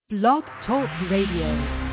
Blog Talk Radio.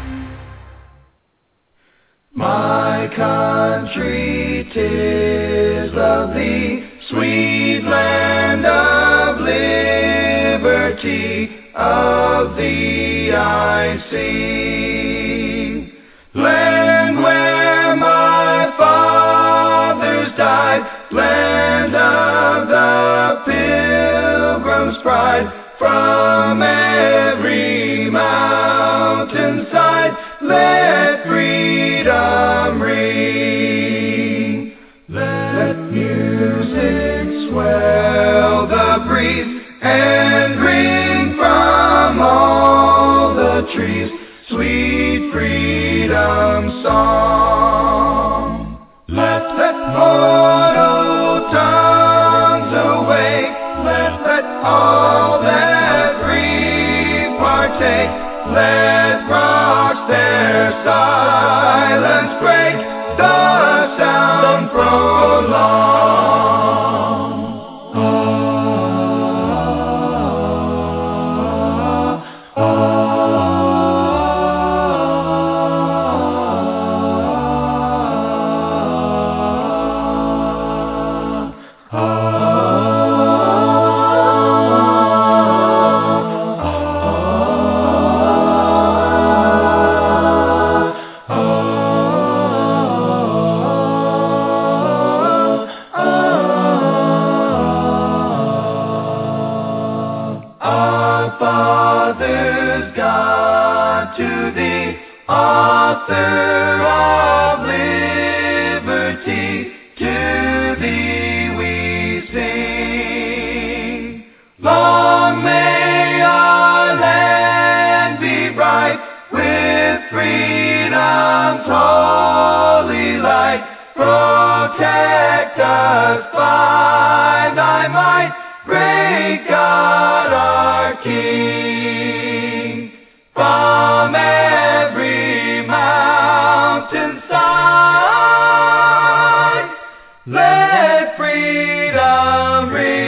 My country, 'tis of thee, sweet land of liberty, of thee I sing. Land where my fathers died, land of the Pilgrim's pride, from every mountainside, let freedom ring. Let music swell the breeze and ring from all the trees sweet freedom song. Let mortal tongues awake, let all that breathe partake, let rocks their silence break, the sound prolong. Author of liberty, to thee we sing. Long may our land be bright with freedom's holy light. Protect us by thy might, great God our King. From every mountainside, let freedom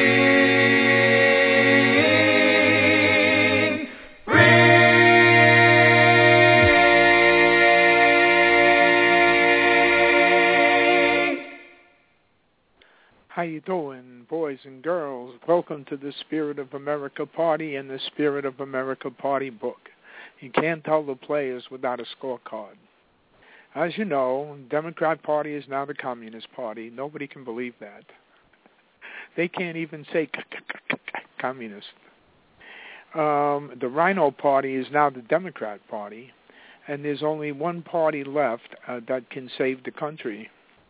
ring, ring. How you doing, boys and girls? Welcome to the Spirit of America Party and the Spirit of America Party book. You can't tell the players without a scorecard. As you know, the Democrat Party is now the Communist Party. Nobody can believe that. They can't even say communist. The Rhino Party is now the Democrat Party, and there's only one party left that can save the country.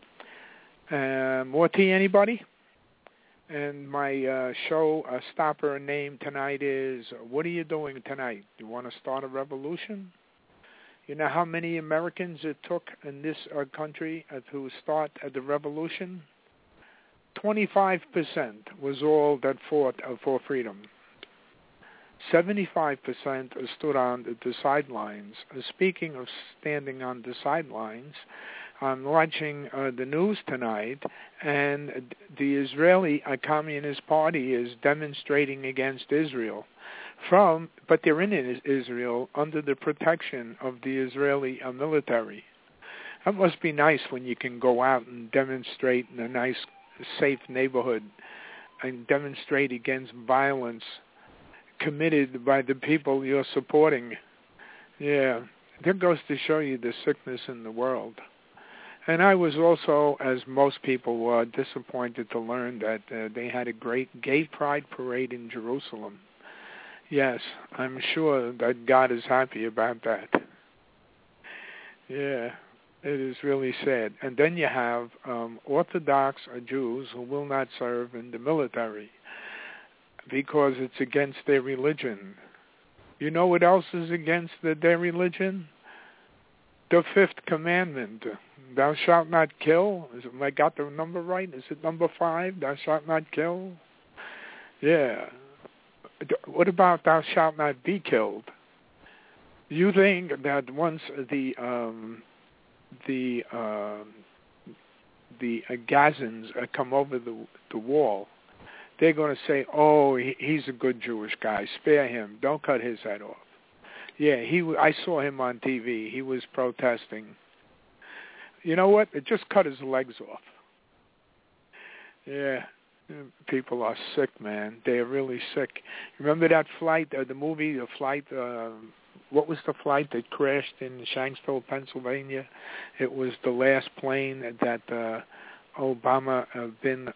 More tea, anybody? And my show stopper name tonight is, what are you doing tonight? You want to start a revolution? You know how many Americans it took in this country to start the revolution? 25% was all that fought for freedom. 75% stood on the sidelines. Speaking of standing on the sidelines, I'm watching the news tonight, and the Israeli Communist Party is demonstrating against Israel. But they're in Israel under the protection of the Israeli military. That must be nice when you can go out and demonstrate in a nice, safe neighborhood and demonstrate against violence committed by the people you're supporting. Yeah, that goes to show you the sickness in the world. And I was also, as most people were, disappointed to learn that they had a great gay pride parade in Jerusalem. Yes, I'm sure that God is happy about that. Yeah, it is really sad. And then you have Orthodox Jews who will not serve in the military because it's against their religion. You know what else is against their religion? The fifth commandment. Thou shalt not kill. Is it, I got the number right? Is it number 5? Thou shalt not kill? Yeah. What about thou shalt not be killed? You think that once the Gazans come over the wall, they're going to say, oh, he's a good Jewish guy. Spare him. Don't cut his head off. Yeah, I saw him on TV. He was protesting. You know what? It just cut his legs off. Yeah, people are sick, man. They are really sick. Remember that flight, the movie, the flight, what was the flight that crashed in Shanksville, Pennsylvania? It was the last plane that Osama bin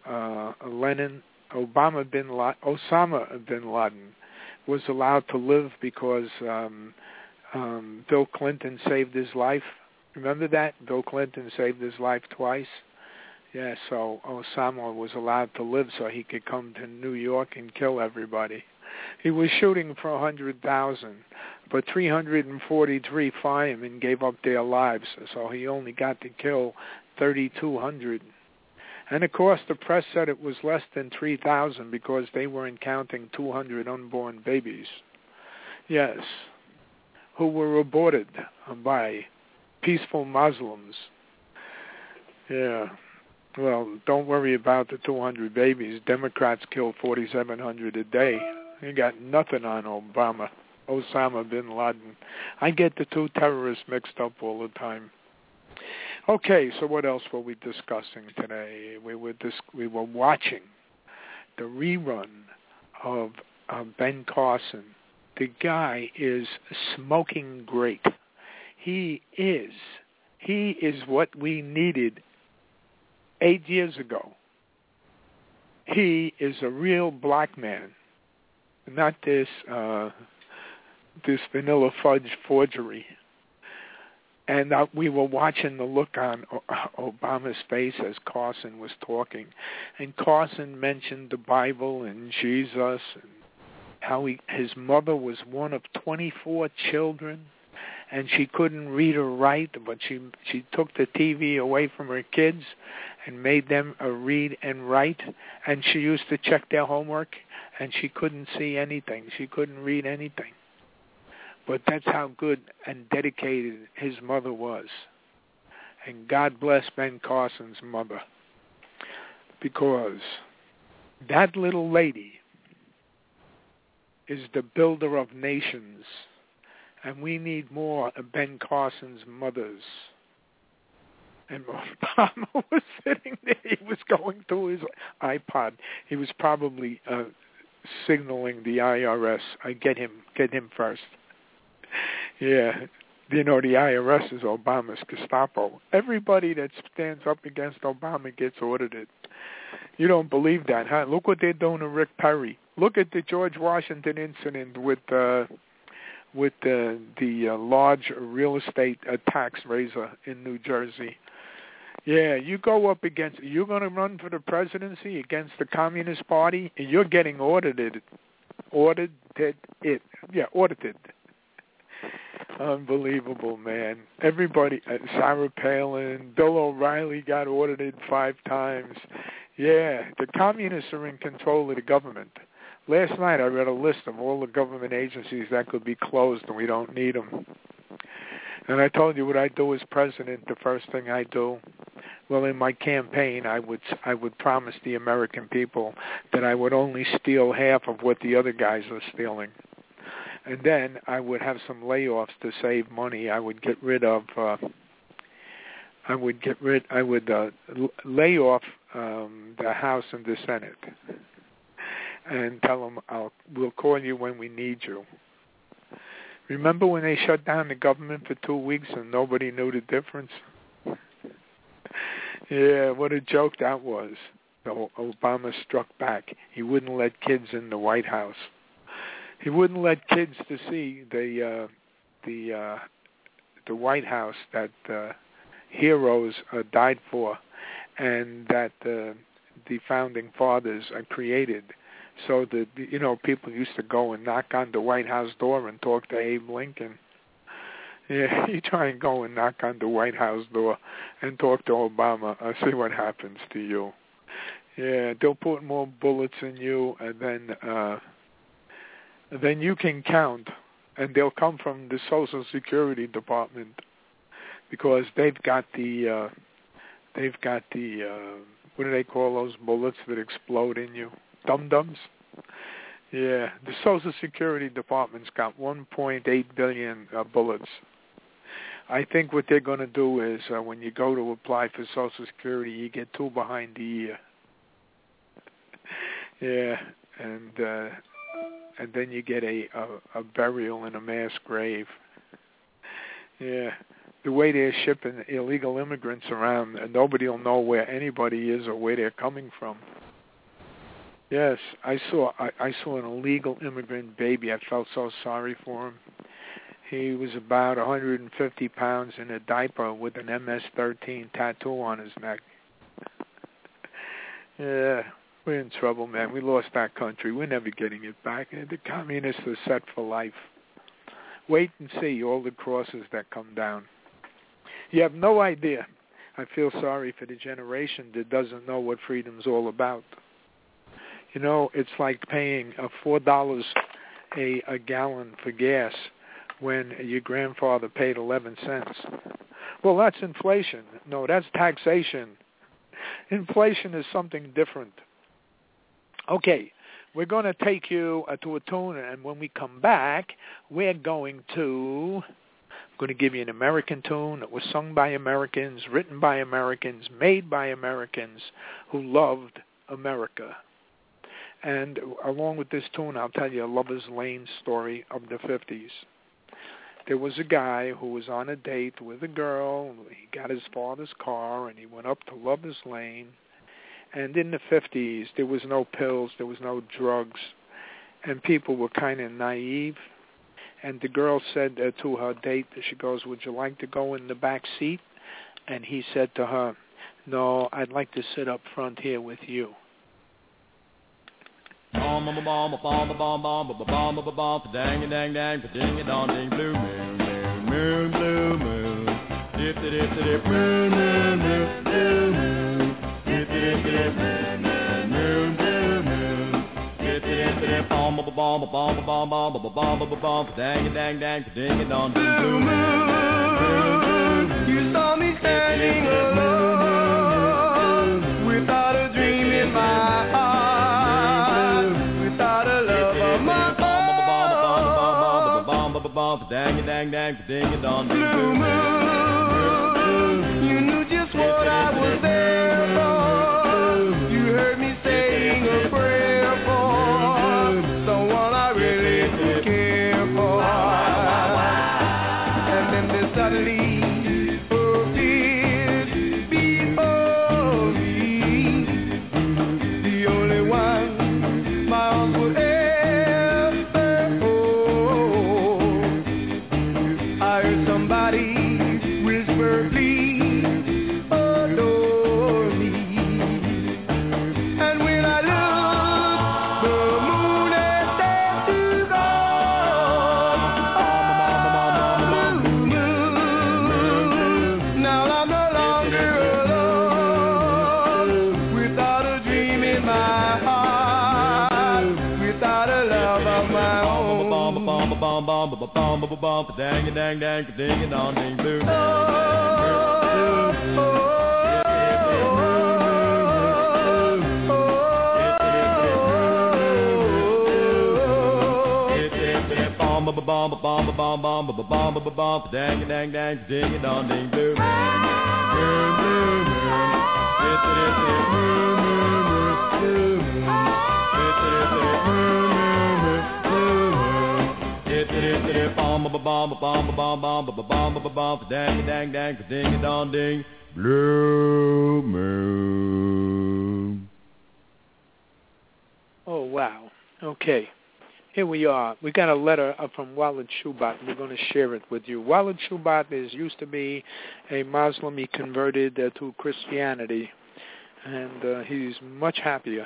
Laden was allowed to live because Bill Clinton saved his life. Remember that? Bill Clinton saved his life twice. Yeah, so Osama was allowed to live so he could come to New York and kill everybody. He was shooting for 100,000, but 343 firemen gave up their lives, so he only got to kill 3,200. And of course, the press said it was less than 3,000 because they weren't counting 200 unborn babies. Yes, who were aborted by peaceful Muslims. Yeah. Well, don't worry about the 200 babies. Democrats kill 4,700 a day. They got nothing on Osama bin Laden. I get the two terrorists mixed up all the time. Okay, so what else were we discussing today? We were watching the rerun of Ben Carson. The guy is smoking great. He is what we needed 8 years ago. He is a real black man, not this vanilla fudge forgery. And we were watching the look on Obama's face as Carson was talking. And Carson mentioned the Bible and Jesus and how his mother was one of 24 children. And she couldn't read or write, but she took the TV away from her kids and made them read and write. And she used to check their homework, and she couldn't see anything. She couldn't read anything. But that's how good and dedicated his mother was. And God bless Ben Carson's mother, because that little lady is the builder of nations. And we need more of Ben Carson's mothers. And Obama was sitting there. He was going through his iPod. He was probably signaling the IRS. Get him first. Yeah. You know, the IRS is Obama's Gestapo. Everybody that stands up against Obama gets audited. You don't believe that, huh? Look what they're doing to Rick Perry. Look at the George Washington incident with the large real estate tax raiser in New Jersey. Yeah, you go up against, you're going to run for the presidency against the Communist Party, and you're getting audited. Audited. Unbelievable, man. Everybody, Sarah Palin, Bill O'Reilly got audited 5 times. Yeah, the communists are in control of the government. Last night I read a list of all the government agencies that could be closed and we don't need them. And I told you what I do as president, the first thing I do. Well, in my campaign, I would promise the American people that I would only steal half of what the other guys are stealing. And then I would have some layoffs to save money. I would get rid of lay off the House and the Senate. And tell them we'll call you when we need you. Remember when they shut down the government for 2 weeks and nobody knew the difference? Yeah, what a joke that was. Obama struck back. He wouldn't let kids in the White House. He wouldn't let kids to see the White House that heroes died for, and that the founding fathers created. So that, you know, people used to go and knock on the White House door and talk to Abe Lincoln. Yeah, you try and go and knock on the White House door and talk to Obama. See what happens to you. Yeah, they'll put more bullets in you, and then you can count, and they'll come from the Social Security Department, because they've got the what do they call those bullets that explode in you? Dum-dums? Yeah, the Social Security Department's got 1.8 billion bullets. I think what they're going to do is when you go to apply for Social Security, you get 2 behind the ear. Yeah, and then you get a burial in a mass grave. Yeah, the way they're shipping illegal immigrants around, nobody will know where anybody is or where they're coming from. Yes, I saw an illegal immigrant baby. I felt so sorry for him. He was about 150 pounds in a diaper with an MS-13 tattoo on his neck. Yeah, we're in trouble, man. We lost that country. We're never getting it back. The communists are set for life. Wait and see all the crosses that come down. You have no idea. I feel sorry for the generation that doesn't know what freedom's all about. You know, it's like paying $4 a gallon for gas when your grandfather paid 11 cents. Well, that's inflation. No, that's taxation. Inflation is something different. Okay, we're going to take you to a tune, and when we come back, we're going to give you an American tune that was sung by Americans, written by Americans, made by Americans who loved America. And along with this tune, I'll tell you a Lover's Lane story of the 50s. There was a guy who was on a date with a girl. He got his father's car, and he went up to Lover's Lane. And in the 50s, there was no pills, there was no drugs, and people were kind of naive. And the girl said to her date, she goes, "Would you like to go in the back seat?" And he said to her, "No, I'd like to sit up front here with you." Bomb bomb bomb bomb bomb bomb bomb bomb bomb dang dang dang ding it on ding blue moon moon moon blue moon dip dip dip moon moon moon blue moon dip dip dip moon moon blue moon dip dip dip bomb bomb bomb bomb bomb bomb bomb bomb dang dang dang ding it on ding blue moon. You saw me standing alone without a dream in my heart. Dang dang dang ding it on blue moon. You knew just what I was there for. You heard me saying a prayer for someone I really did care for. And then there suddenly appeared before me the only one my arms would ever. Somebody whisper, please adore me. And when I look, the moon has set to go. Blue moon. Now I'm no longer alone, without a dream in my heart, without a love of my own. Dang dang dang ding it on ding blue. Bomb bomb bomb bomb bomb bomb bomb dang dang dang ding it on ding blue. Bomb bomb bomb bomb bomb bomb bomb dang dang dang ding it on ding blue moon. Oh wow. Okay. Here we are. We got a letter from Walid Shoebat. We're going to share it with you. Walid Shoebat used to be a Muslim. He converted to Christianity, and he's much happier.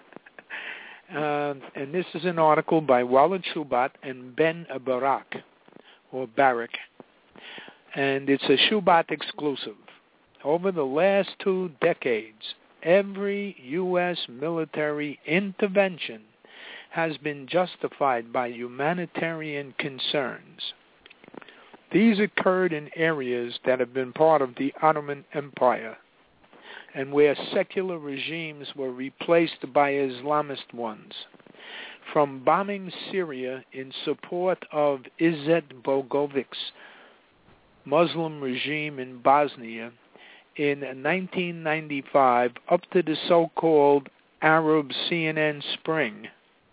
And this is an article by Walid Shoebat and Ben Barak, or Barak. And it's a Shoebat exclusive. Over the last 2 decades, every U.S. military intervention has been justified by humanitarian concerns. These occurred in areas that have been part of the Ottoman Empire and where secular regimes were replaced by Islamist ones. from bombing Syria in support of Izzet Bogovic's Muslim regime in Bosnia in 1995 up to the so-called Arab CNN Spring,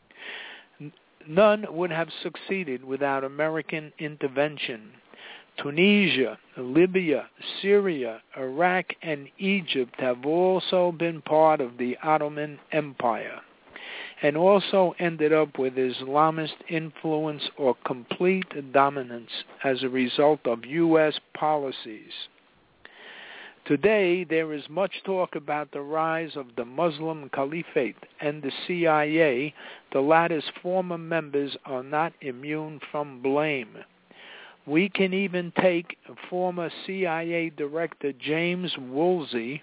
none would have succeeded without American intervention. Tunisia, Libya, Syria, Iraq, and Egypt have also been part of the Ottoman Empire and also ended up with Islamist influence or complete dominance as a result of U.S. policies. Today, there is much talk about the rise of the Muslim Caliphate and the CIA. The latter's former members are not immune from blame. We can even take former CIA Director James Woolsey,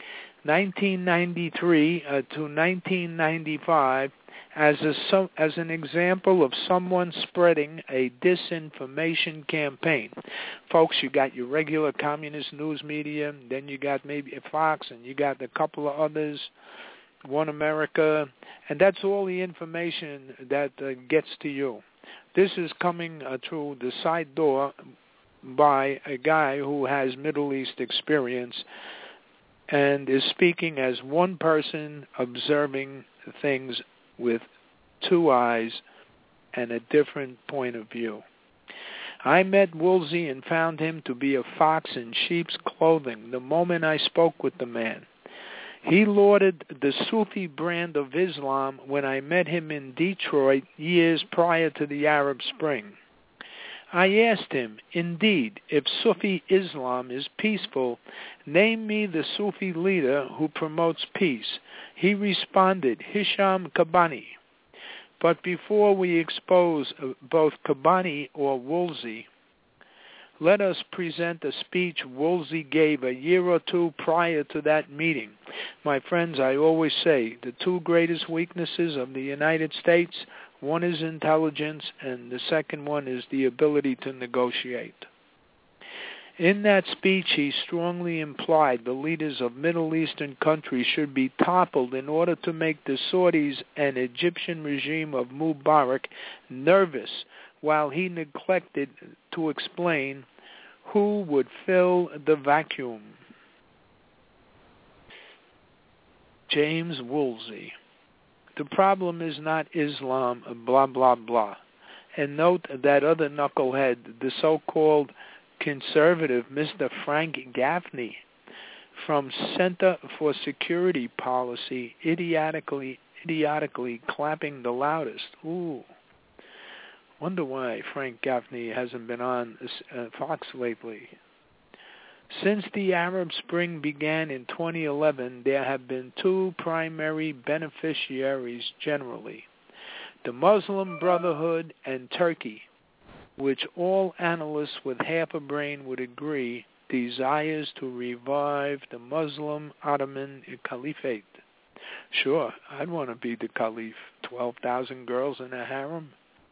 1993 to 1995, as an example of someone spreading a disinformation campaign. Folks, you got your regular communist news media, then you got maybe Fox, and you got a couple of others, One America, and that's all the information that gets to you. This is coming through the side door by a guy who has Middle East experience and is speaking as one person observing things with two eyes and a different point of view. I met Woolsey and found him to be a fox in sheep's clothing the moment I spoke with the man. He lauded the Sufi brand of Islam when I met him in Detroit years prior to the Arab Spring. I asked him, indeed, if Sufi Islam is peaceful, name me the Sufi leader who promotes peace. He responded, Hisham Kabani. But before we expose both Kabani or Woolsey, let us present a speech Woolsey gave a year or two prior to that meeting. My friends, I always say the two greatest weaknesses of the United States, one is intelligence, and the second one is the ability to negotiate. In that speech, he strongly implied the leaders of Middle Eastern countries should be toppled in order to make the Saudis and Egyptian regime of Mubarak nervous, while he neglected to explain who would fill the vacuum. James Woolsey. The problem is not Islam, blah, blah, blah. And note that other knucklehead, the so-called conservative Mr. Frank Gaffney from Center for Security Policy, idiotically clapping the loudest. Ooh. Wonder why Frank Gaffney hasn't been on Fox lately. Since the Arab Spring began in 2011, there have been two primary beneficiaries generally, the Muslim Brotherhood and Turkey, which all analysts with half a brain would agree desires to revive the Muslim Ottoman Caliphate. Sure, I'd want to be the Caliph. 12,000 girls in a harem.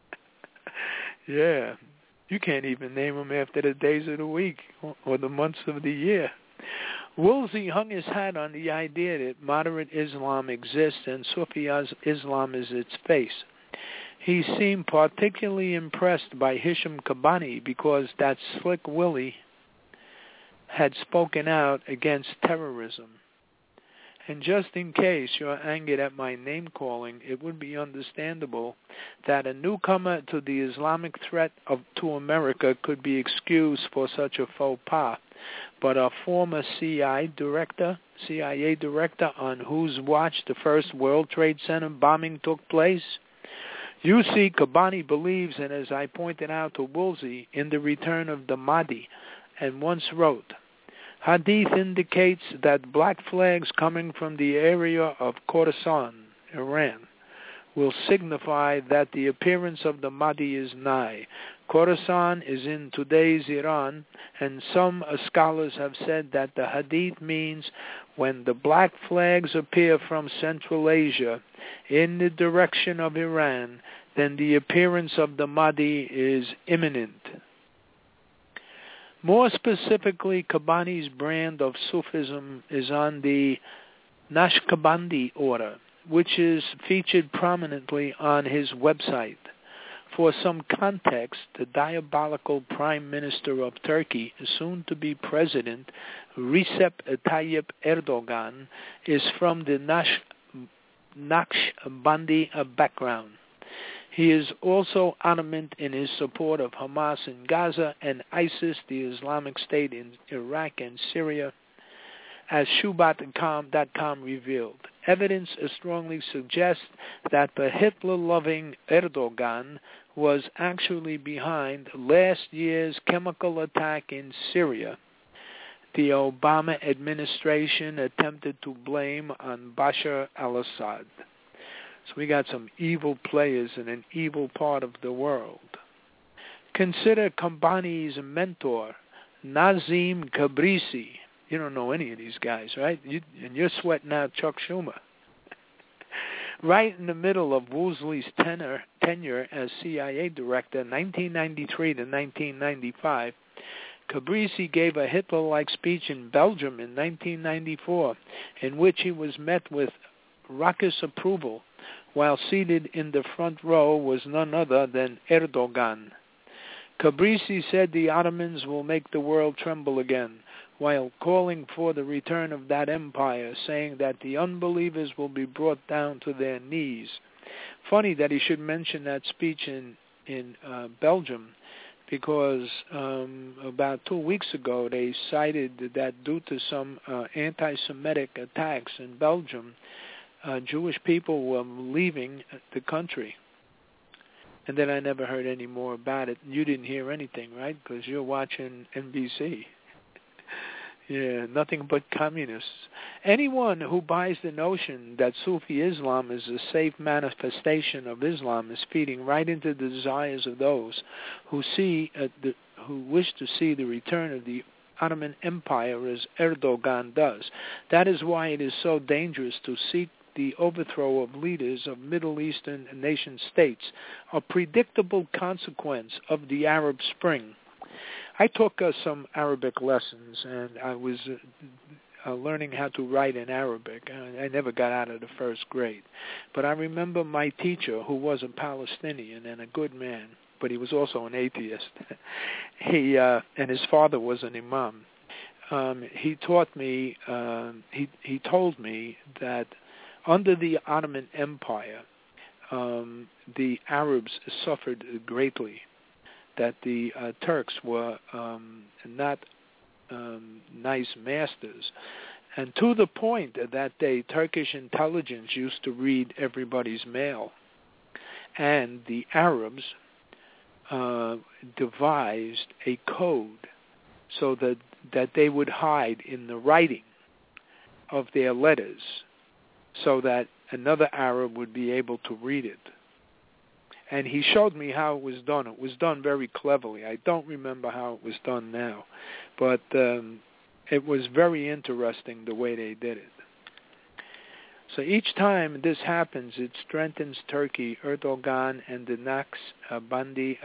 Yeah, you can't even name them after the days of the week or the months of the year. Woolsey hung his hat on the idea that moderate Islam exists and Sufi Islam is its face. He seemed particularly impressed by Hisham Kabani because that slick Willie had spoken out against terrorism. And just in case you're angered at my name-calling, it would be understandable that a newcomer to the Islamic threat to America could be excused for such a faux pas. But a former CIA director on whose watch the first World Trade Center bombing took place? You see, Kabani believes, and as I pointed out to Woolsey, in the return of the Mahdi, and once wrote, Hadith indicates that black flags coming from the area of Khorasan, Iran, will signify that the appearance of the Mahdi is nigh. Khorasan is in today's Iran, and some scholars have said that the Hadith means when the black flags appear from Central Asia in the direction of Iran, then the appearance of the Mahdi is imminent. More specifically, Kabani's brand of Sufism is on the Naqshbandi order, which is featured prominently on his website. For some context, the diabolical Prime Minister of Turkey, soon-to-be President Recep Tayyip Erdogan, is from the Naqshbandi background. He is also adamant in his support of Hamas in Gaza and ISIS, the Islamic State in Iraq and Syria, as Shubat.com revealed. Evidence strongly suggests that the Hitler-loving Erdogan was actually behind last year's chemical attack in Syria. The Obama administration attempted to blame on Bashar al-Assad. So we got some evil players in an evil part of the world. Consider Kobani's mentor, Nazim Kabrisi. You don't know any of these guys, right? And you're sweating out Chuck Schumer. Right in the middle of Woolsey's tenure as CIA director, 1993 to 1995, Kabrisi gave a Hitler-like speech in Belgium in 1994, in which he was met with raucous approval, while seated in the front row was none other than Erdogan. Kabrisi said the Ottomans will make the world tremble again, while calling for the return of that empire, saying that the unbelievers will be brought down to their knees. Funny that he should mention that speech in Belgium, because about 2 weeks ago they cited that due to some anti-Semitic attacks in Belgium, Jewish people were leaving the country. And then I never heard any more about it. You didn't hear anything, right? Because you're watching NBC. Yeah, nothing but communists. Anyone who buys the notion that Sufi Islam is a safe manifestation of Islam is feeding right into the desires of those who wish to see the return of the Ottoman Empire as Erdogan does. That is why it is so dangerous to seek the overthrow of leaders of Middle Eastern nation-states, a predictable consequence of the Arab Spring. I took some Arabic lessons, and I was learning how to write in Arabic. I never got out of the first grade. But I remember my teacher, who was a Palestinian and a good man, but he was also an atheist. And his father was an imam. He taught me, he told me that under the Ottoman Empire, the Arabs suffered greatly, that the Turks were not nice masters. And to the point that Turkish intelligence used to read everybody's mail. And the Arabs devised a code so that they would hide in the writing of their letters so that another Arab would be able to read it. And he showed me how it was done. It was done very cleverly. I don't remember how it was done now, but it was very interesting the way they did it. So each time this happens, it strengthens Turkey, Erdogan, and the Naqshbandi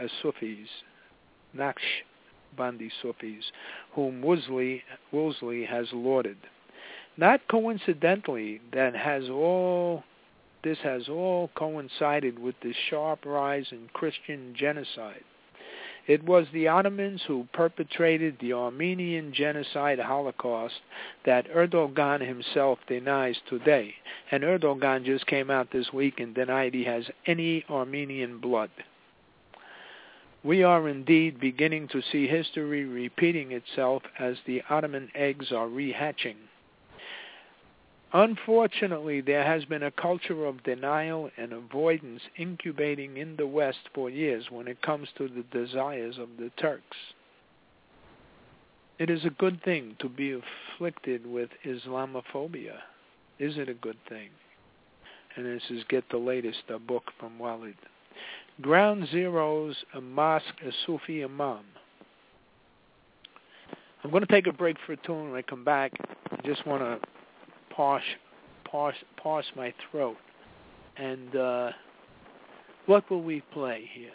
Sufis, whom Woolsey has lauded. Not coincidentally, this has all coincided with the sharp rise in Christian genocide. It was the Ottomans who perpetrated the Armenian genocide Holocaust that Erdogan himself denies today. And Erdogan just came out this week and denied he has any Armenian blood. We are indeed beginning to see history repeating itself as the Ottoman eggs are rehatching. Unfortunately, there has been a culture of denial and avoidance incubating in the West for years when it comes to the desires of the Turks. It is a good thing to be afflicted with Islamophobia. Is it a good thing? And this is Get the Latest, a book from Walid. Ground Zero's a Mosque, a Sufi Imam. I'm going to take a break for a tune. When I come back, I just want to parse my throat. And what will we play here?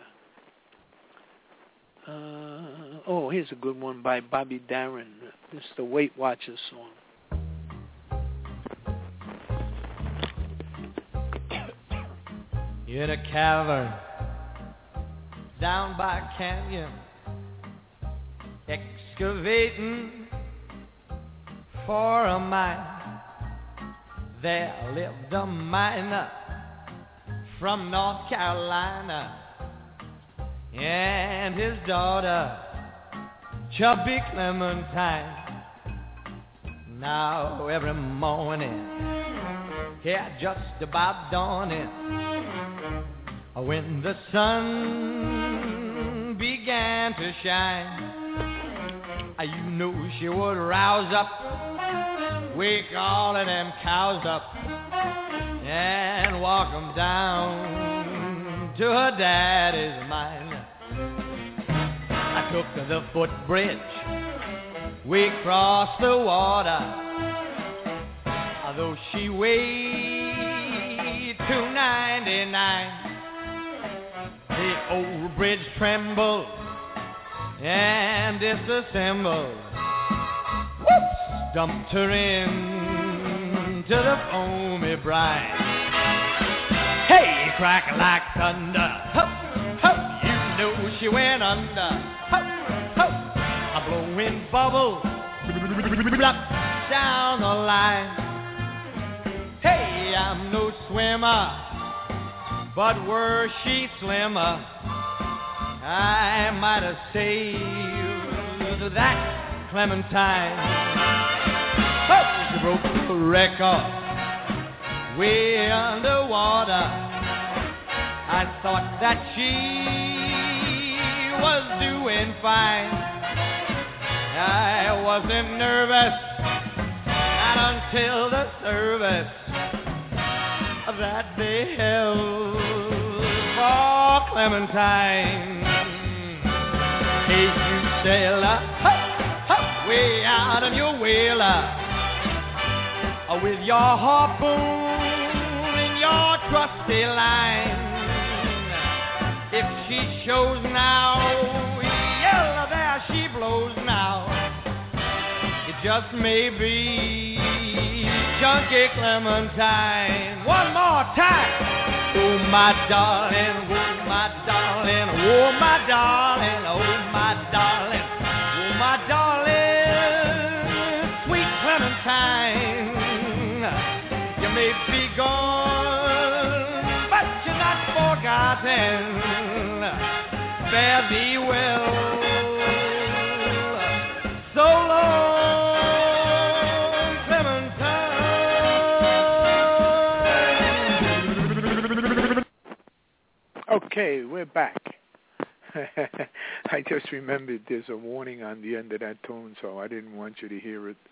Here's a good one by Bobby Darin. This is the Weight Watchers song. in a cavern down by a canyon, excavating for a mine. There lived a miner from North Carolina and his daughter, Chubby Clementine. Now every morning, yeah, just about dawning, when the sun began to shine, you knew she would rouse up, wake all of them cows up, and walk them down to her daddy's mine. I took the footbridge, we crossed the water, though she weighed 299. The old bridge trembled and disassembled. Whoops! Dumped her into the foamy brine. Hey, crack like thunder. Hup, hup, you know she went under. Hup, hup, a blowing bubble down the line. Hey, I'm no swimmer, but were she slimmer, I might have saved that Clementine. But she broke the record way underwater. I thought that she was doing fine. I wasn't nervous, not until the service that they held for Clementine. Hey, you sailor, hop, hop, way out of your whaler, with your harpoon and your trusty line. If she shows now, yell, there she blows now. It just may be Chunky Clementine. One more time. Oh, my darling, oh, my darling, oh, my darling, oh, my darling, oh, my darling, sweet Clementine. You may be gone, but you're not forgotten. Fare thee well. So long, Clementine. Okay, we're back. I just remembered there's a warning on the end of that tune, so I didn't want you to hear it.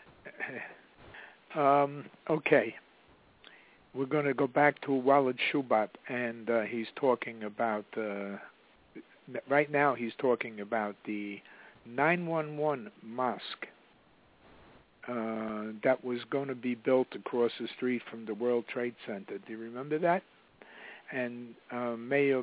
Okay. We're going to go back to Walid Shubat, and he's talking about, right now he's talking about the 911 mosque that was going to be built across the street from the World Trade Center. Do you remember that? And Mayor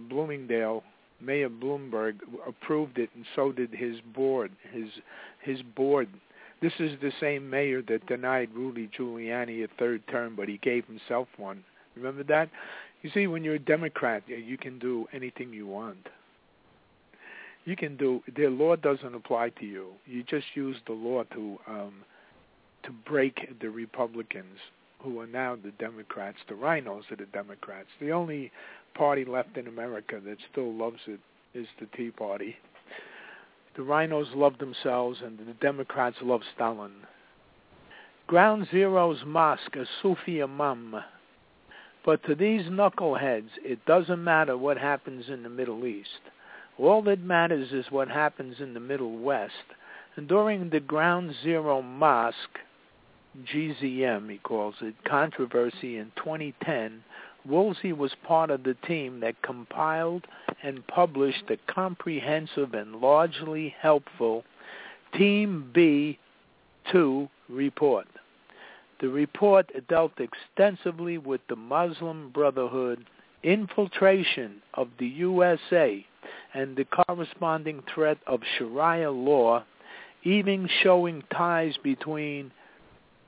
Bloomberg approved it, and so did his board. His board. This is the same mayor that denied Rudy Giuliani a third term, but he gave himself one. Remember that? You see, when you're a Democrat, you can do anything you want. You can do. Their law doesn't apply to you. You just use the law to break the Republicans, who are now the Democrats. The rhinos are the Democrats. The only party left in America that still loves it is the Tea Party. The rhinos love themselves, and the Democrats love Stalin. Ground Zero's mosque, a Sufi imam. But to these knuckleheads, it doesn't matter what happens in the Middle East. All that matters is what happens in the Middle West. And during the Ground Zero Mosque, GZM, he calls it, controversy in 2010, Woolsey was part of the team that compiled and published the comprehensive and largely helpful Team B2 report. The report dealt extensively with the Muslim Brotherhood, infiltration of the USA, and the corresponding threat of Sharia law, even showing ties between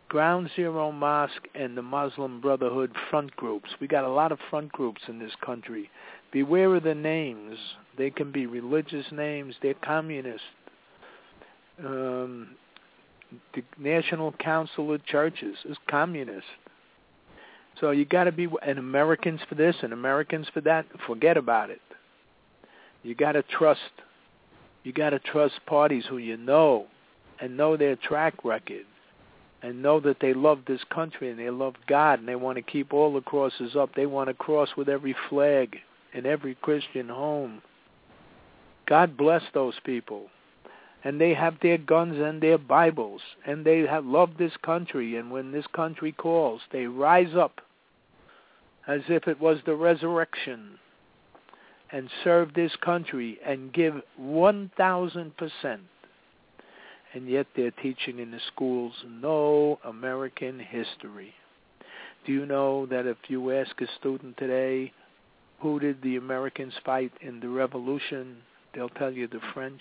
Ground Zero Mosque and the Muslim Brotherhood front groups. We got a lot of front groups in this country. Beware of the names. They can be religious names. They're communist. The National Council of Churches is communist. So you got to be, and Americans for this and Americans for that. Forget about it. You got to trust. You got to trust parties who you know and know their track record and know that they love this country and they love God and they want to keep all the crosses up. They want to cross with every flag in every Christian home. God bless those people. And they have their guns and their Bibles, and they have loved this country, and when this country calls, they rise up as if it was the resurrection and serve this country and give 1,000%. And yet they're teaching in the schools no American history. Do you know that if you ask a student today, who did the Americans fight in the Revolution, they'll tell you the French.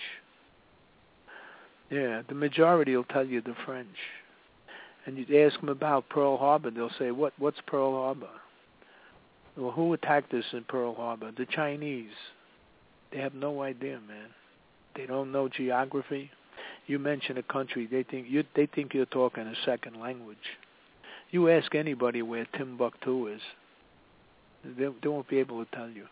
Yeah, the majority will tell you the French. And you ask them about Pearl Harbor, they'll say, what's Pearl Harbor? Well, who attacked us in Pearl Harbor? The Chinese. They have no idea, man. They don't know geography. You mention a country, they think you're talking a second language. You ask anybody where Timbuktu is, they won't be able to tell you.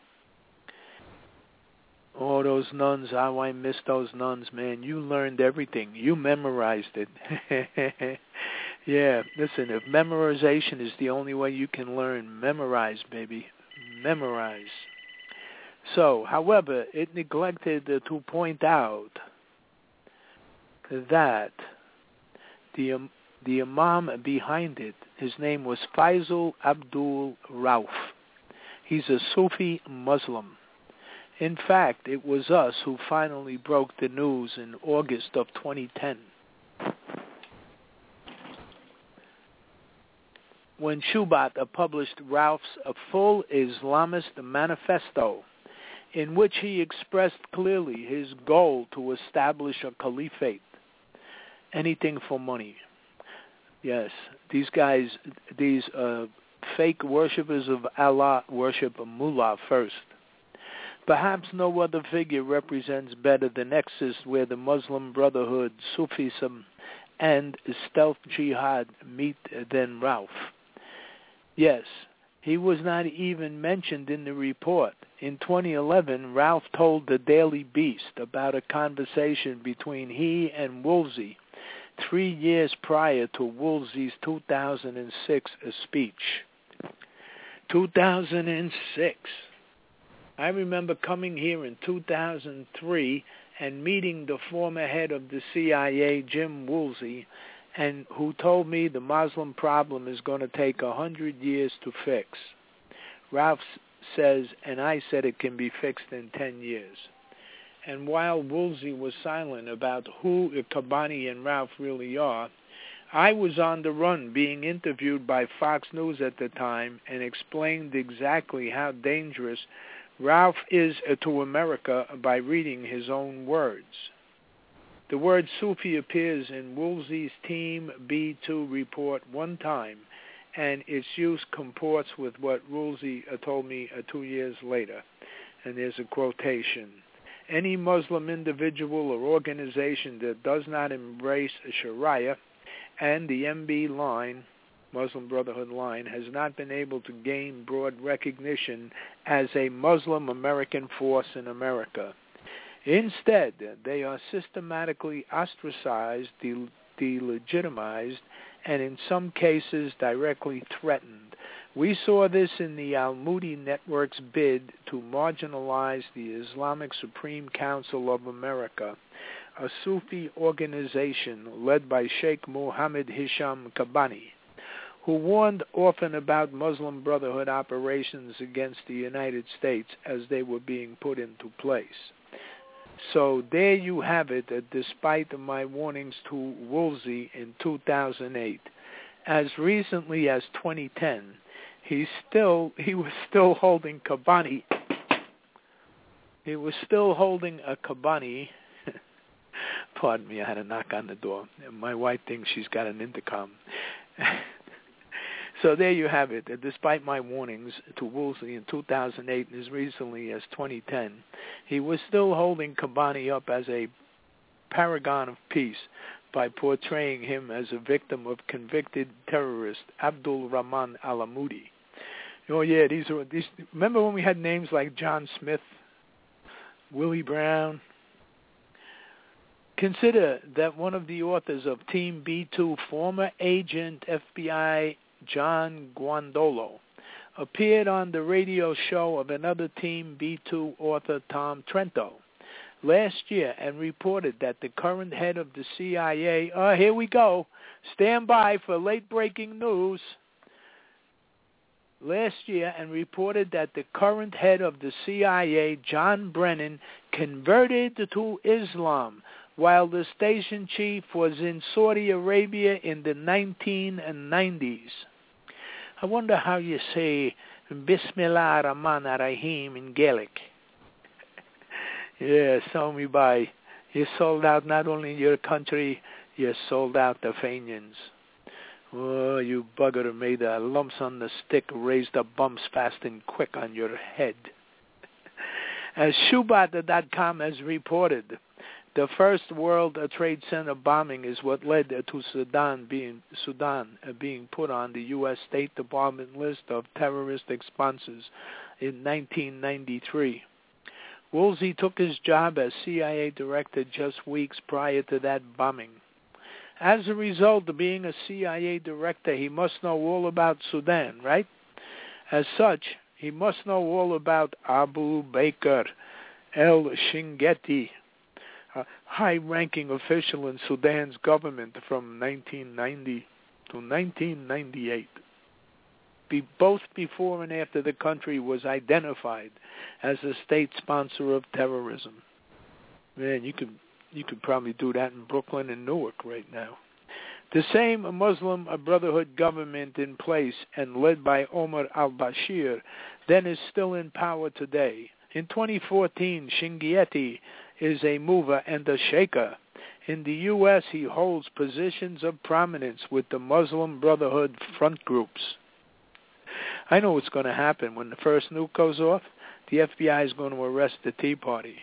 Oh, those nuns, how I miss those nuns, man. You learned everything. You memorized it. Yeah, listen, if memorization is the only way you can learn, memorize, baby. Memorize. So, however, it neglected to point out that the imam behind it, his name was Faisal Abdul Rauf. He's a Sufi Muslim. In fact, it was us who finally broke the news in August of 2010. When Shubat published Rauf's full Islamist manifesto, in which he expressed clearly his goal to establish a caliphate. Anything for money. Yes, these guys, these fake worshippers of Allah worship a mullah first. Perhaps no other figure represents better the nexus where the Muslim Brotherhood, Sufism, and stealth jihad meet than Rauf. Yes, he was not even mentioned in the report. In 2011, Rauf told the Daily Beast about a conversation between he and Woolsey 3 years prior to Woolsey's 2006 speech. 2006. I remember coming here in 2003 and meeting the former head of the CIA, Jim Woolsey, and who told me the Muslim problem is going to take 100 years to fix. Rauf says, and I said it can be fixed in 10 years. And while Woolsey was silent about who Kabani and Rauf really are, I was on the run being interviewed by Fox News at the time and explained exactly how dangerous Rauf is to America by reading his own words. The word Sufi appears in Woolsey's Team B2 report one time, and its use comports with what Woolsey told me 2 years later. And there's a quotation. Any Muslim individual or organization that does not embrace Sharia and the MB line, Muslim Brotherhood line, has not been able to gain broad recognition as a Muslim American force in America. Instead, they are systematically ostracized, delegitimized, and in some cases directly threatened. We saw this in the Al-Moody Network's bid to marginalize the Islamic Supreme Council of America, a Sufi organization led by Sheikh Mohammed Hisham Kabani, who warned often about Muslim Brotherhood operations against the United States as they were being put into place. So there you have it, despite my warnings to Woolsey in 2008. As recently as 2010, he was still holding Kabani. He was still holding a Kabani. Pardon me, I had a knock on the door. My wife thinks she's got an intercom. So there you have it. Despite my warnings to Woolsey in 2008 and as recently as 2010, he was still holding Kobani up as a paragon of peace by portraying him as a victim of convicted terrorist Abdul Rahman Alamoudi. Oh yeah, these. Remember when we had names like John Smith, Willie Brown? Consider that one of the authors of Team B2, former agent FBI John Guandolo, appeared on the radio show of another Team B2 author, Tom Trento, last year and reported that the current head of the CIA, here we go, stand by for late-breaking news, last year and reported that the current head of the CIA, John Brennan, converted to Islam while the station chief was in Saudi Arabia in the 1990s. I wonder how you say Bismillah Rahman Rahim in Gaelic. Yeah, so me by. You sold out not only your country, you sold out the Fenians. Oh, you bugger made the lumps on the stick, raised the bumps fast and quick on your head. As Shubat.com has reported, the first World Trade Center bombing is what led to Sudan being put on the U.S. State Department list of terroristic sponsors in 1993. Woolsey took his job as CIA director just weeks prior to that bombing. As a result of being a CIA director, he must know all about Sudan, right? As such, he must know all about Abu Bakr el-Shingeti, a high-ranking official in Sudan's government from 1990 to 1998. Both before and after the country was identified as a state sponsor of terrorism. Man, you could probably do that in Brooklyn and Newark right now. The same Muslim Brotherhood government in place and led by Omar al-Bashir then is still in power today. In 2014, Shingeti is a mover and a shaker. In the U.S., he holds positions of prominence with the Muslim Brotherhood front groups. I know what's going to happen. When the first nuke goes off, the FBI is going to arrest the Tea Party.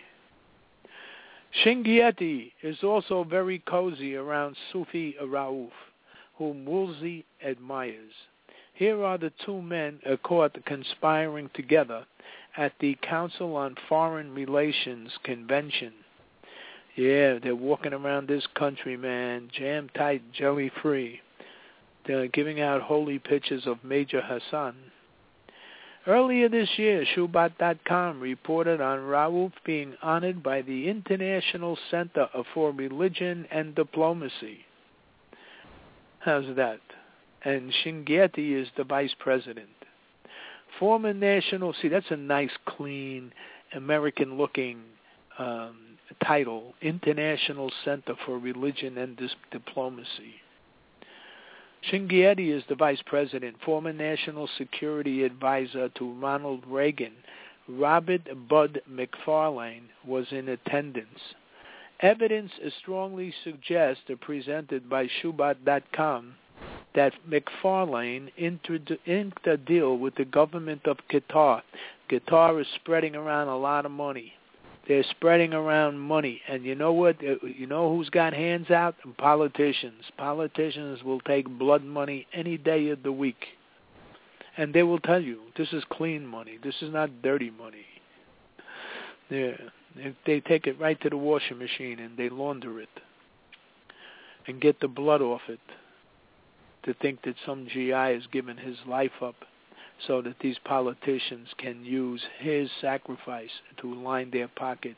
Shingeti is also very cozy around Sufi Rauf, whom Woolsey admires. Here are the two men caught conspiring together at the Council on Foreign Relations convention. Yeah, they're walking around this country, man, jam-tight, jelly-free. They're giving out holy pictures of Major Hassan. Earlier this year, Shubat.com reported on Rauf being honored by the International Center for Religion and Diplomacy. How's that? And Shingeti is the vice president. Former national, see, that's a nice, clean, American-looking title, International Center for Religion and Diplomacy. Shingeti is the vice president, former national security advisor to Ronald Reagan. Robert Bud McFarlane was in attendance. Evidence strongly suggests, presented by Shubat.com, that McFarlane inked a deal with the government of Qatar. Qatar is spreading around a lot of money. They're spreading around money. And you know what? You know who's got hands out? Politicians. Politicians will take blood money any day of the week. And they will tell you, this is clean money. This is not dirty money. Yeah. They take it right to the washing machine and they launder it and get the blood off it, to think that some GI has given his life up so that these politicians can use his sacrifice to line their pockets.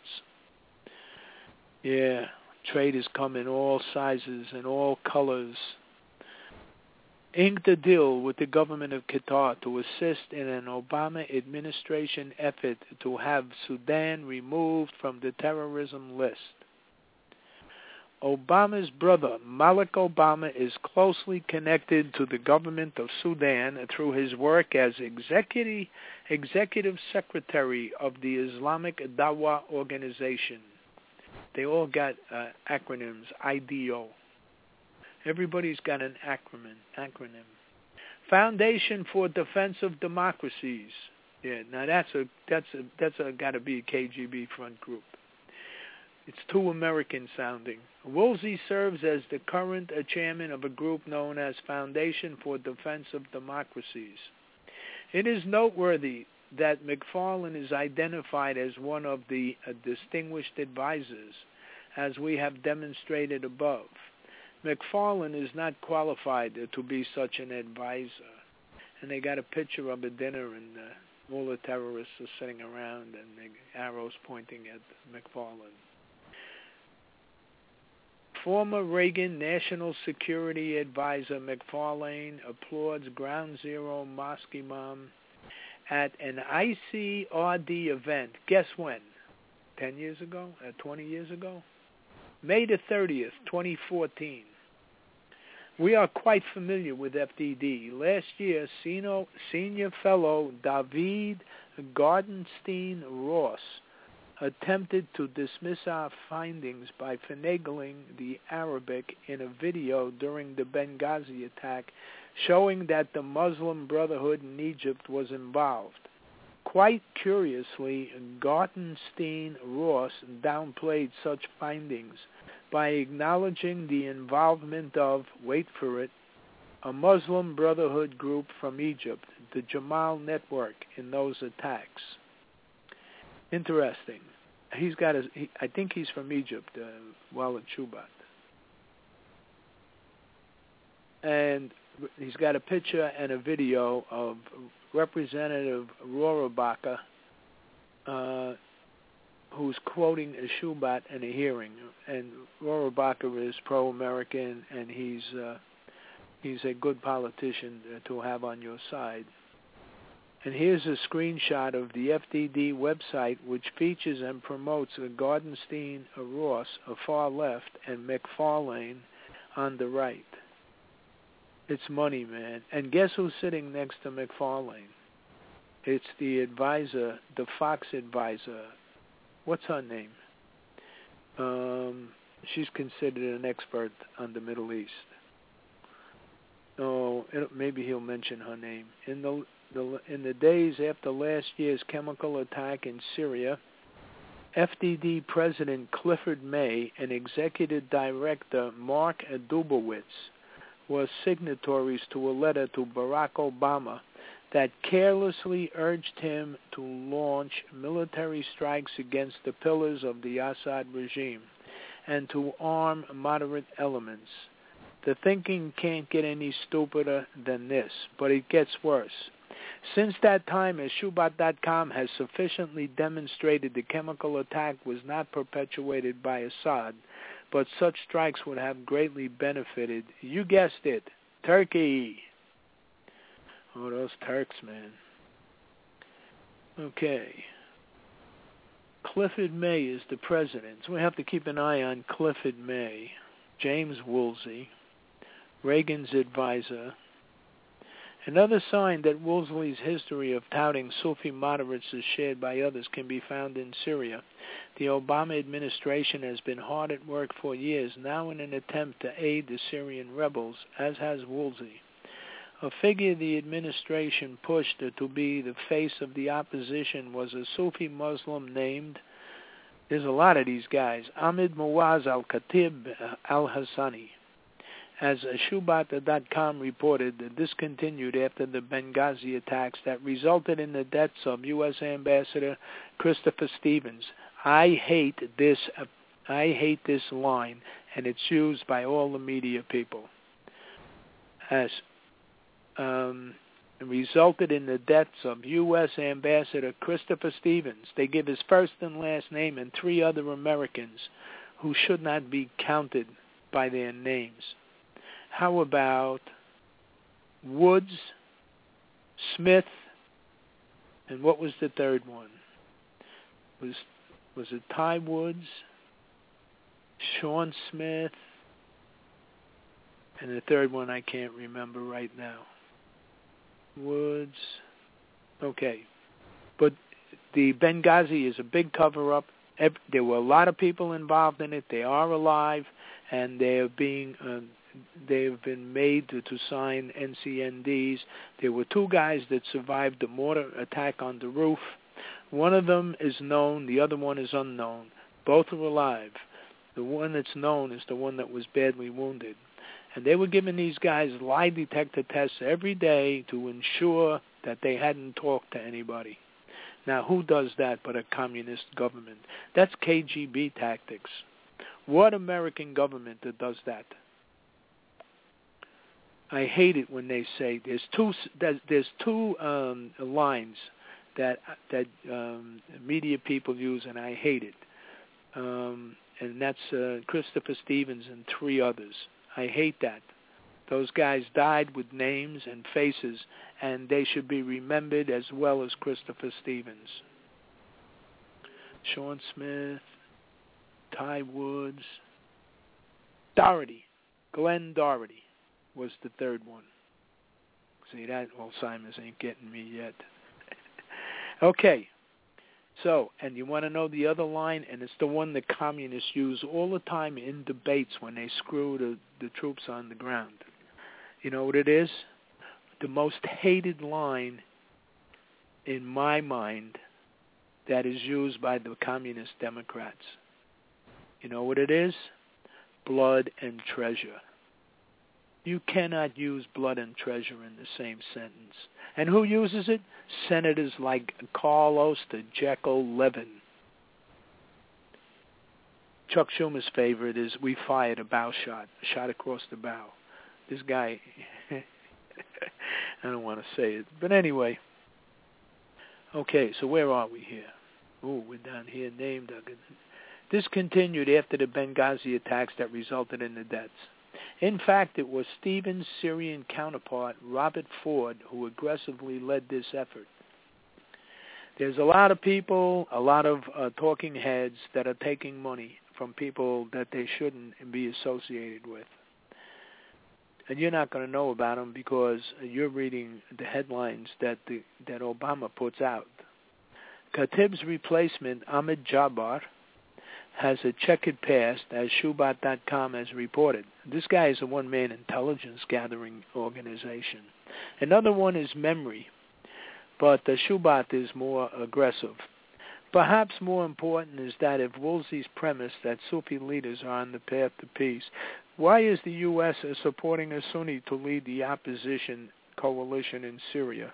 Yeah, trade has come in all sizes and all colors. Inked a deal with the government of Qatar to assist in an Obama administration effort to have Sudan removed from the terrorism list. Obama's brother, Malik Obama, is closely connected to the government of Sudan through his work as executive secretary of the Islamic Dawah Organization. They all got acronyms, IDO. Everybody's got an acronym. Foundation for Defense of Democracies. Yeah, now that's got to be a KGB front group. It's too American sounding. Woolsey serves as the current chairman of a group known as Foundation for Defense of Democracies. It is noteworthy that McFarlane is identified as one of the distinguished advisors, as we have demonstrated above. McFarlane is not qualified to be such an advisor. And they got a picture of a dinner, and all the terrorists are sitting around, and the arrows pointing at McFarlane. Former Reagan National Security Advisor McFarlane applauds Ground Zero Mosque Imam at an ICRD event. Guess when? 10 years ago? 20 years ago? May the 30th, 2014. We are quite familiar with FDD. Last year, senior fellow David Gardenstein Ross attempted to dismiss our findings by finagling the Arabic in a video during the Benghazi attack, showing that the Muslim Brotherhood in Egypt was involved. Quite curiously, Gartenstein Ross downplayed such findings by acknowledging the involvement of, wait for it, a Muslim Brotherhood group from Egypt, the Jamal Network, in those attacks. Interesting. I think he's from Egypt, Walid Shubat. And he's got a picture and a video of Representative Rohrabacher, who's quoting a Shubat in a hearing. And Rohrabacher is pro-American, and he's a good politician to have on your side. And here's a screenshot of the FDD website, which features and promotes Gardenstein Ross, a far left, and McFarlane on the right. It's money, man. And guess who's sitting next to McFarlane? It's the advisor, the Fox advisor. What's her name? She's considered an expert on the Middle East. Oh, maybe he'll mention her name. In the days after last year's chemical attack in Syria, FDD President Clifford May and Executive Director Mark Dubowitz were signatories to a letter to Barack Obama that carelessly urged him to launch military strikes against the pillars of the Assad regime and to arm moderate elements. The thinking can't get any stupider than this, but it gets worse. Since that time, as Shubat.com has sufficiently demonstrated, the chemical attack was not perpetuated by Assad, but such strikes would have greatly benefited, you guessed it, Turkey. Oh, those Turks, man. Okay. Clifford May is the president, so we have to keep an eye on Clifford May, James Woolsey, Reagan's advisor. Another sign that Woolsey's history of touting Sufi moderates is shared by others can be found in Syria. The Obama administration has been hard at work for years now in an attempt to aid the Syrian rebels, as has Woolsey. A figure the administration pushed to be the face of the opposition was a Sufi Muslim named, there's a lot of these guys, Ahmed Muaz al-Khatib al-Hassani. As Shubat.com reported, this continued after the Benghazi attacks that resulted in the deaths of U.S. Ambassador Christopher Stevens. I hate this line, and it's used by all the media people. As resulted in the deaths of U.S. Ambassador Christopher Stevens. They give his first and last name and 3 other Americans who should not be counted by their names. How about Woods, Smith, and what was the third one? Was it Ty Woods, Sean Smith, and the third one I can't remember right now. Woods. Okay. But the Benghazi is a big cover-up. There were a lot of people involved in it. They are alive, and they are being they've been made to sign NCNDs. There were 2 guys that survived the mortar attack on the roof. One of them is known, the other one is unknown. Both are alive. The one that's known is the one that was badly wounded. And they were giving these guys lie detector tests every day to ensure that they hadn't talked to anybody. Now, who does that but a communist government? That's KGB tactics. What American government that does that? I hate it when they say there's two lines that media people use, and I hate it. And that's Christopher Stevens and 3 others. I hate that. Those guys died with names and faces, and they should be remembered as well as Christopher Stevens. Sean Smith, Ty Woods, Doherty, Glenn Doherty was the 3rd one. See, that Alzheimer's ain't getting me yet. Okay. So, and you want to know the other line, and it's the one that communists use all the time in debates when they screw the troops on the ground. You know what it is? The most hated line in my mind that is used by the communist Democrats. You know what it is? Blood and treasure. You cannot use blood and treasure in the same sentence. And who uses it? Senators like Carl Oster, Levin. Chuck Schumer's favorite is, we fired a bow shot, a shot across the bow. This guy, I don't want to say it. But anyway, okay, so where are we here? Oh, we're down here, named. This continued after the Benghazi attacks that resulted in the deaths. In fact, it was Stevens' Syrian counterpart, Robert Ford, who aggressively led this effort. There's a lot of people, a lot of talking heads that are taking money from people that they shouldn't be associated with. And you're not going to know about them because you're reading the headlines that Obama puts out. Khatib's replacement, Ahmed Jabbar, has a checkered past, as Shubat.com has reported. This guy is a one-man intelligence gathering organization. Another one is Memory, but the Shubat is more aggressive. Perhaps more important is that if Woolsey's premise that Sufi leaders are on the path to peace, why is the U.S. supporting a Sunni to lead the opposition coalition in Syria?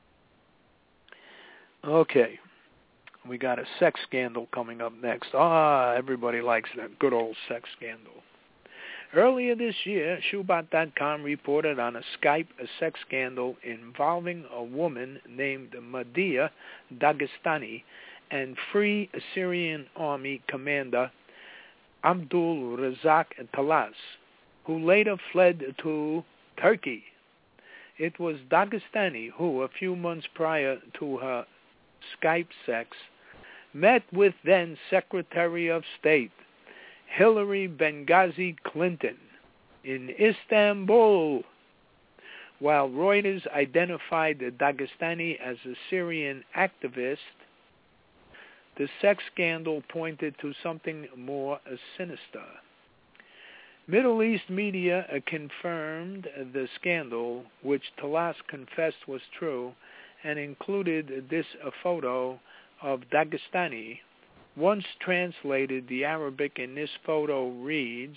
Okay. We got a sex scandal coming up next. Everybody likes that good old sex scandal. Earlier this year, Shubat.com reported on a Skype a sex scandal involving a woman named Madea Dagestani and Free Syrian Army commander Abdul Razak Talas, who later fled to Turkey. It was Dagestani who, a few months prior to her Skype sex, met with then Secretary of State Hillary Benghazi Clinton in Istanbul, while Reuters identified Dagestani as a Syrian activist. The sex scandal pointed to something more sinister. Middle East media confirmed the scandal, which Talas confessed was true, and included this photo of Dagestani. Once translated, the Arabic in this photo reads,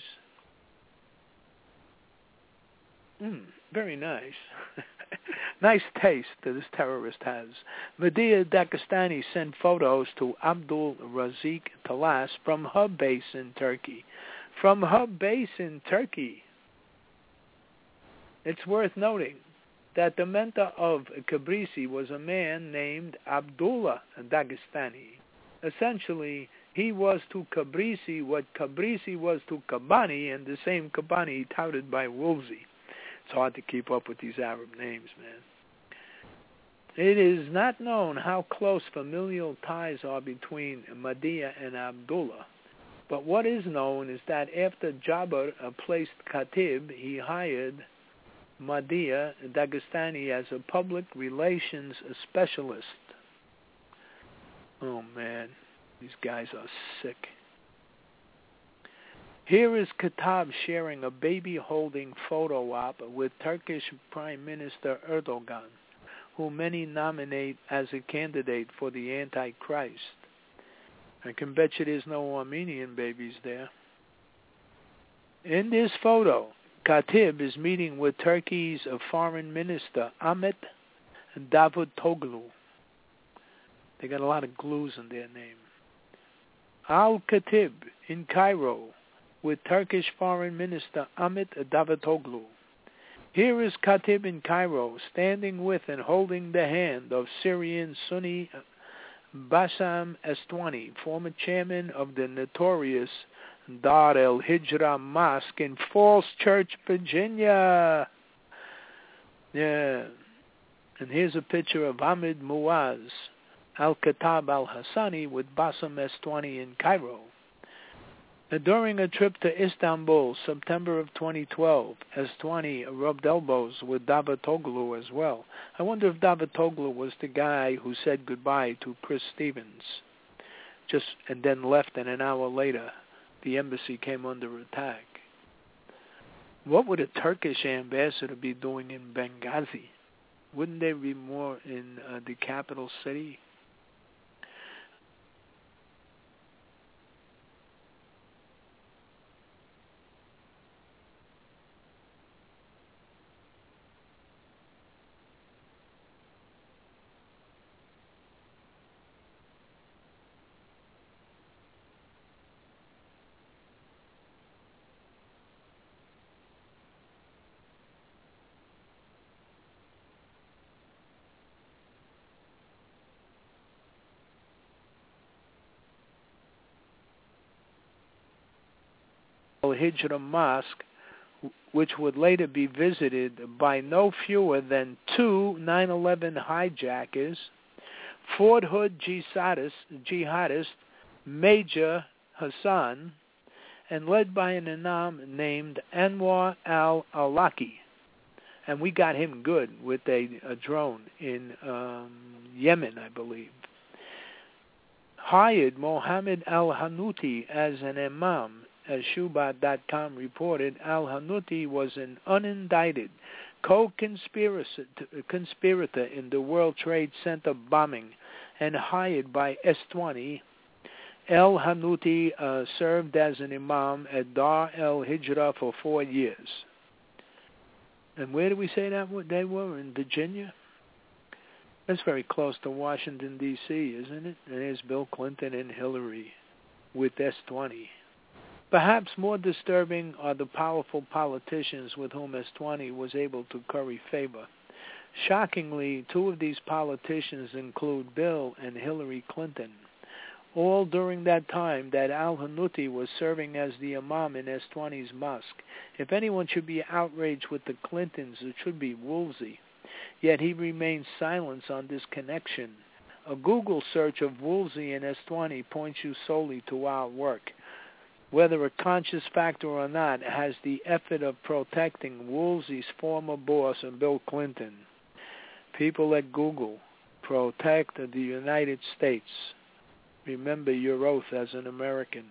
very nice. Nice taste that this terrorist has. Madea Dagestani sent photos to Abdul Razak Talas from her base in Turkey. From her base in Turkey. It's worth noting that the mentor of Kabrisi was a man named Abdullah Dagestani. Essentially, he was to Kabrisi what Kabrisi was to Kabani, and the same Kabani touted by Woolsey. It's hard to keep up with these Arab names, man. It is not known how close familial ties are between Madea and Abdullah, but what is known is that after Jabbar placed Khatib, he hired Madea Dagestani as a public relations specialist. Oh man, these guys are sick. Here is Khattab sharing a baby-holding photo op with Turkish Prime Minister Erdogan, who many nominate as a candidate for the Antichrist. I can bet you there's no Armenian babies there. In this photo, Khatib is meeting with Turkey's Foreign Minister Ahmet Davutoglu. They got a lot of glues in their name. Al-Khatib in Cairo with Turkish Foreign Minister Ahmet Davutoglu. Here is Khatib in Cairo standing with and holding the hand of Syrian Sunni Bassam Estwani, former chairman of the notorious Dar el-Hijra Mosque in Falls Church, Virginia. Yeah. And here's a picture of Ahmed Muaz Al-Khattab al-Hassani with Bassam Estwani in Cairo. During a trip to Istanbul, September of 2012, Estwani rubbed elbows with Davutoglu as well. I wonder if Davutoglu was the guy who said goodbye to Chris Stevens, and then left, and an hour later, the embassy came under attack. What would a Turkish ambassador be doing in Benghazi? Wouldn't they be more in the capital city? Al-Hijra Mosque, which would later be visited by no fewer than 2 9/11 hijackers, Fort Hood jihadist Major Hassan, and led by an imam named Anwar al-Awlaki. And we got him good with a drone in Yemen, I believe. Hired Mohammed al-Hanuti as an imam. As Shubat.com reported, al-Hanuti was an unindicted co-conspirator in the World Trade Center bombing and hired by Estwani. Al-Hanuti served as an imam at Dar el-Hijra for 4 years. And where do we say that they were? In Virginia? That's very close to Washington, D.C., isn't it? And there's Bill Clinton and Hillary with Estwani. Perhaps more disturbing are the powerful politicians with whom Estwani was able to curry favor. Shockingly, 2 of these politicians include Bill and Hillary Clinton. All during that time that al-Hanuti was serving as the imam in Estwani's mosque. If anyone should be outraged with the Clintons, it should be Woolsey. Yet he remains silent on this connection. A Google search of Woolsey and Estwani points you solely to our work. Whether a conscious factor or not, has the effort of protecting Woolsey's former boss and Bill Clinton. People at Google, protect the United States. Remember your oath as an American.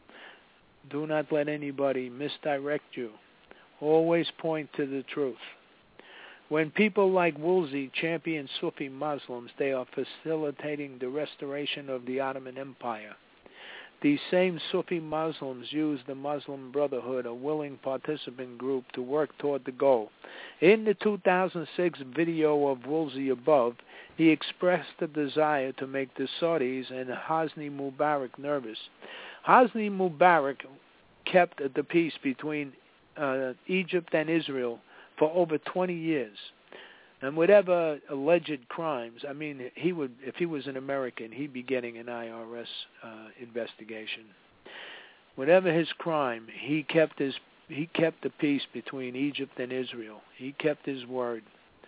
Do not let anybody misdirect you. Always point to the truth. When people like Woolsey champion Sufi Muslims, they are facilitating the restoration of the Ottoman Empire. These same Sufi Muslims use the Muslim Brotherhood, a willing participant group, to work toward the goal. In the 2006 video of Woolsey above, he expressed the desire to make the Saudis and Hosni Mubarak nervous. Hosni Mubarak kept the peace between Egypt and Israel for over 20 years. And whatever alleged crimes, I mean, if he was an American, he'd be getting an IRS investigation. Whatever his crime, he kept the peace between Egypt and Israel. He kept his word.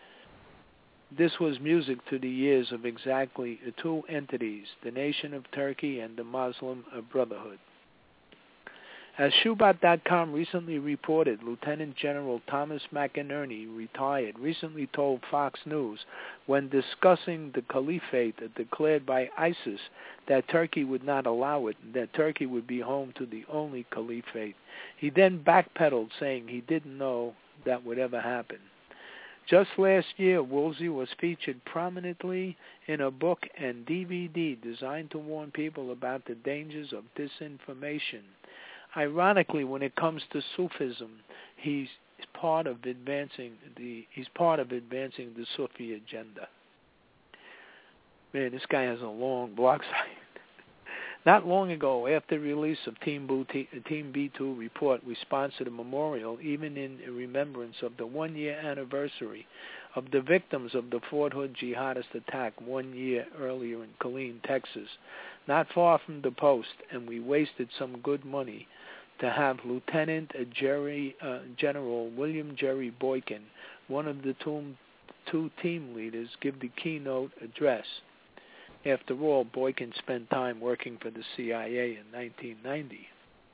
This was music to the ears of exactly 2 entities, the nation of Turkey and the Muslim Brotherhood. As Shubat.com recently reported, Lieutenant General Thomas McInerney, retired, recently told Fox News when discussing the caliphate declared by ISIS that Turkey would not allow it, that Turkey would be home to the only caliphate. He then backpedaled, saying he didn't know that would ever happen. Just last year, Woolsey was featured prominently in a book and DVD designed to warn people about the dangers of disinformation. Ironically, when it comes to Sufism, he's part of advancing the Sufi agenda. Man, this guy has a long blog site. Not long ago, after the release of Team B2 report, we sponsored a memorial, even in remembrance of the 1-year anniversary of the victims of the Fort Hood jihadist attack 1 year earlier in Killeen, Texas, not far from the post, and we wasted some good money to have Lieutenant General William Jerry Boykin, one of the two team leaders, give the keynote address. After all, Boykin spent time working for the CIA in 1990.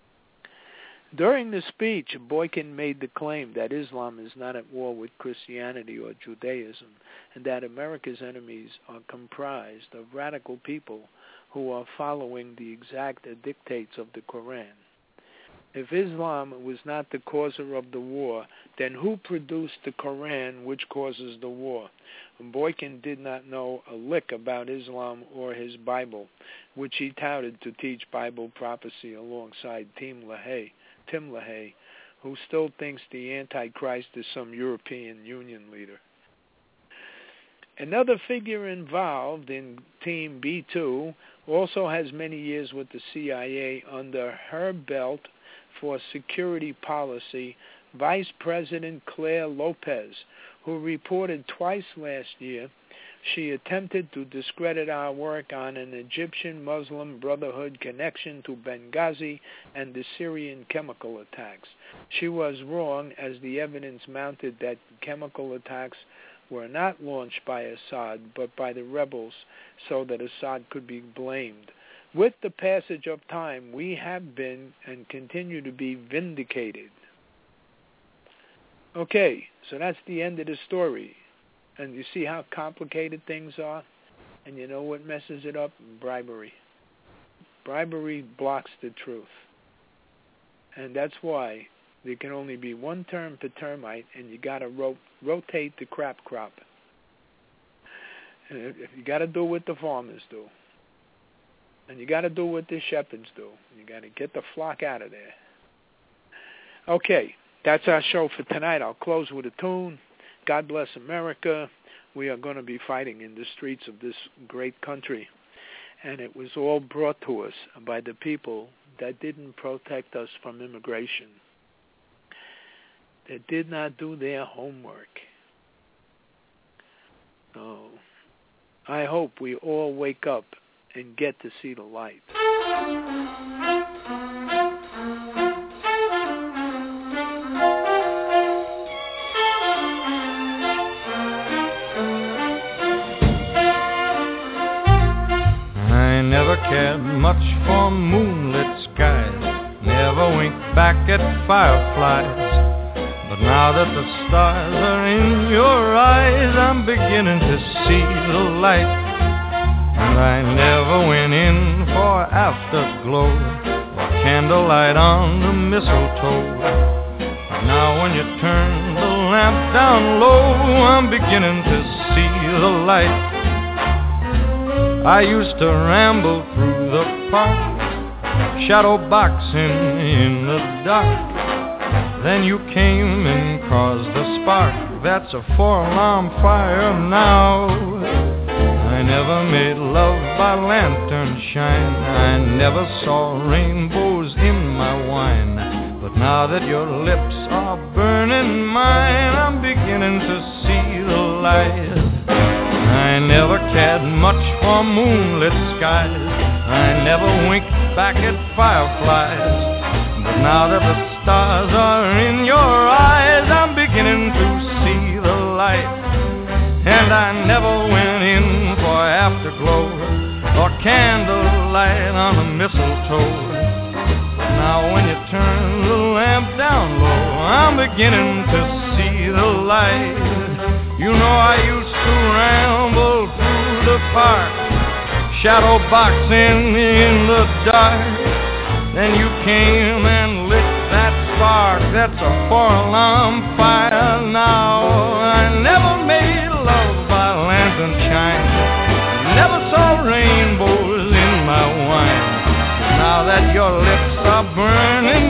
During the speech, Boykin made the claim that Islam is not at war with Christianity or Judaism, and that America's enemies are comprised of radical people who are following the exact dictates of the Quran. If Islam was not the causer of the war, then who produced the Quran, which causes the war? Boykin did not know a lick about Islam or his Bible, which he touted to teach Bible prophecy alongside Tim LaHaye, who still thinks the Antichrist is some European Union leader. Another figure involved in Team B2 also has many years with the CIA under her belt for security policy, Vice President Claire Lopez, who reported twice last year she attempted to discredit our work on an Egyptian Muslim Brotherhood connection to Benghazi and the Syrian chemical attacks. She was wrong, as the evidence mounted that chemical attacks were not launched by Assad but by the rebels, so that Assad could be blamed. With the passage of time, we have been and continue to be vindicated. Okay, so that's the end of the story. And you see how complicated things are? And you know what messes it up? Bribery. Bribery blocks the truth. And that's why there can only be one term per termite, and you got to rotate the crop. And you got to do what the farmers do. And you got to do what the shepherds do. You got to get the flock out of there. Okay, that's our show for tonight. I'll close with a tune. God bless America. We are going to be fighting in the streets of this great country. And it was all brought to us by the people that didn't protect us from immigration, that did not do their homework. So I hope we all wake up and get to see the light. I never cared much for moonlit skies, never winked back at fireflies. But now that the stars are in your eyes, I'm beginning to see the light. And I never went in for afterglow or candlelight on the mistletoe. But now when you turn the lamp down low, I'm beginning to see the light. I used to ramble through the park, shadow boxing in the dark. Then you came and caused the spark. That's a 4-alarm fire now. I never made love by lantern shine, I never saw rainbows in my wine. But now that your lips are burning mine, I'm beginning to see the light. I never cared much for moonlit skies, I never winked back at fireflies. But now that the stars are in your eyes, I'm beginning to see the light. And I never went in for afterglow or candlelight on the mistletoe. But Now when you turn the lamp down low, I'm beginning to see the light. You know I used to ramble through the park, shadow boxing in the dark. Then you came and lit that spark. That's a 4-alarm fire. Now I never made love by lantern shine, never saw rainbows in my wine. Now that your lips are burning